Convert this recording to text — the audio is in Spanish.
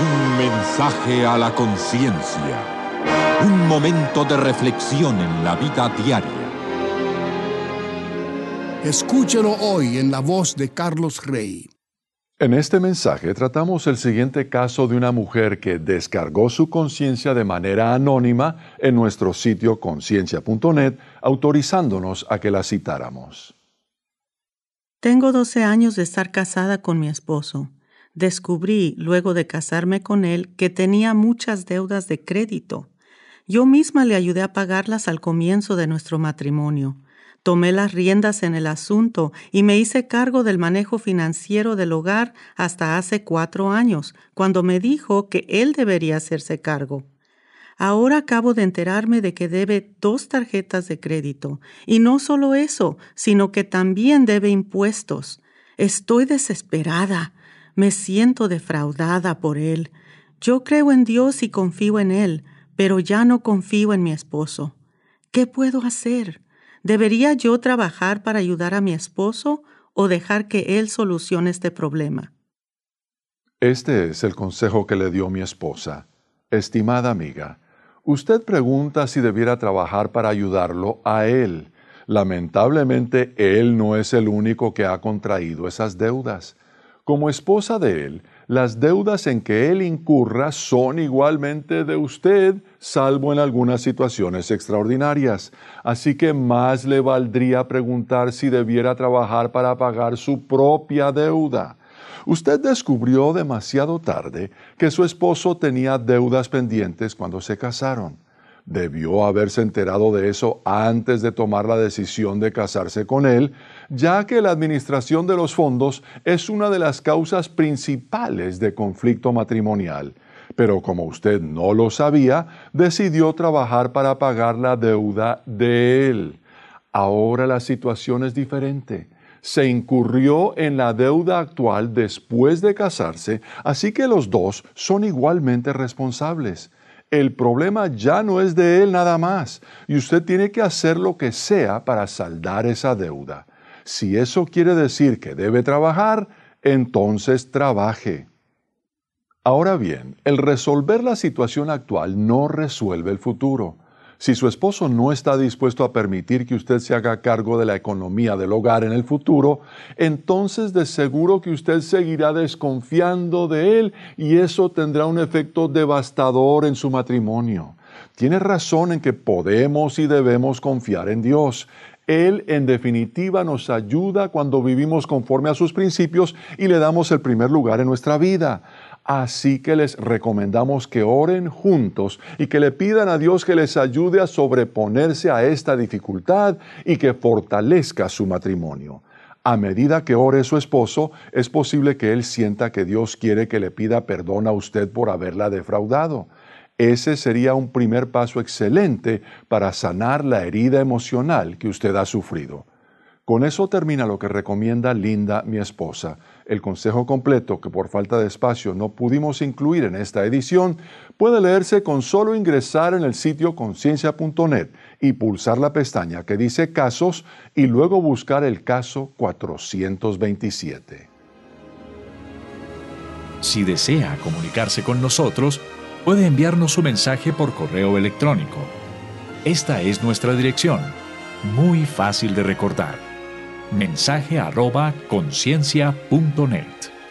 Un mensaje a la conciencia. Un momento de reflexión en la vida diaria. Escúchelo hoy en la voz de Carlos Rey. En este mensaje tratamos el siguiente caso de una mujer que descargó su conciencia de manera anónima en nuestro sitio conciencia.net, autorizándonos a que la citáramos. Tengo 12 años de estar casada con mi esposo. Descubrí, luego de casarme con él, que tenía muchas deudas de crédito. Yo misma le ayudé a pagarlas al comienzo de nuestro matrimonio. Tomé las riendas en el asunto y me hice cargo del manejo financiero del hogar hasta hace 4 años, cuando me dijo que él debería hacerse cargo. Ahora acabo de enterarme de que debe 2 tarjetas de crédito. Y no solo eso, sino que también debe impuestos. Estoy desesperada. Me siento defraudada por él. Yo creo en Dios y confío en Él, pero ya no confío en mi esposo. ¿Qué puedo hacer? ¿Debería yo trabajar para ayudar a mi esposo o dejar que él solucione este problema? Este es el consejo que le dio mi esposa. Estimada amiga, usted pregunta si debiera trabajar para ayudarlo a él. Lamentablemente, él no es el único que ha contraído esas deudas. Como esposa de él, las deudas en que él incurra son igualmente de usted, salvo en algunas situaciones extraordinarias. Así que más le valdría preguntar si debiera trabajar para pagar su propia deuda. Usted descubrió demasiado tarde que su esposo tenía deudas pendientes cuando se casaron. Debió haberse enterado de eso antes de tomar la decisión de casarse con él, ya que la administración de los fondos es una de las causas principales de conflicto matrimonial. Pero como usted no lo sabía, decidió trabajar para pagar la deuda de él. Ahora la situación es diferente. Se incurrió en la deuda actual después de casarse, así que los dos son igualmente responsables. El problema ya no es de él nada más, y usted tiene que hacer lo que sea para saldar esa deuda. Si eso quiere decir que debe trabajar, entonces trabaje. Ahora bien, el resolver la situación actual no resuelve el futuro. Si su esposo no está dispuesto a permitir que usted se haga cargo de la economía del hogar en el futuro, entonces de seguro que usted seguirá desconfiando de él y eso tendrá un efecto devastador en su matrimonio. Tiene razón en que podemos y debemos confiar en Dios. Él, en definitiva, nos ayuda cuando vivimos conforme a sus principios y le damos el primer lugar en nuestra vida. Así que les recomendamos que oren juntos y que le pidan a Dios que les ayude a sobreponerse a esta dificultad y que fortalezca su matrimonio. A medida que ore su esposo, es posible que él sienta que Dios quiere que le pida perdón a usted por haberla defraudado. Ese sería un primer paso excelente para sanar la herida emocional que usted ha sufrido. Con eso termina lo que recomienda Linda, mi esposa. El consejo completo, que por falta de espacio no pudimos incluir en esta edición, puede leerse con solo ingresar en el sitio conciencia.net y pulsar la pestaña que dice Casos y luego buscar el caso 427. Si desea comunicarse con nosotros, puede enviarnos su mensaje por correo electrónico. Esta es nuestra dirección, muy fácil de recordar. mensaje@conciencia.net.